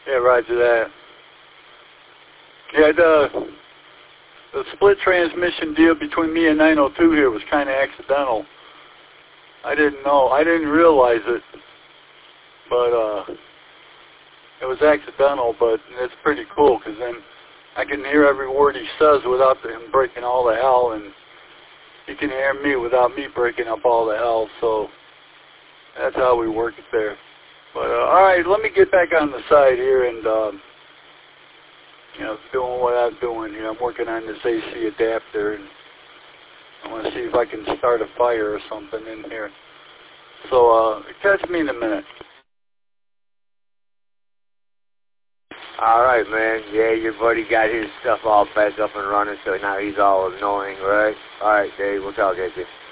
Yeah, roger that. Yeah, the split transmission deal between me and 902 here was kind of accidental. I didn't know. I didn't realize it, but it was accidental, but it's pretty cool because then I can hear every word he says without him breaking all the hell, and he can hear me without me breaking up all the hell, so that's how we work it there. But, all right, let me get back on the side here and, doing what I'm doing here. I'm working on this AC adapter, and I want to see if I can start a fire or something in here. So, catch me in a minute. All right, man. Yeah, your buddy got his stuff all back up and running, so now he's all annoying, right? All right, Dave, we'll talk at you.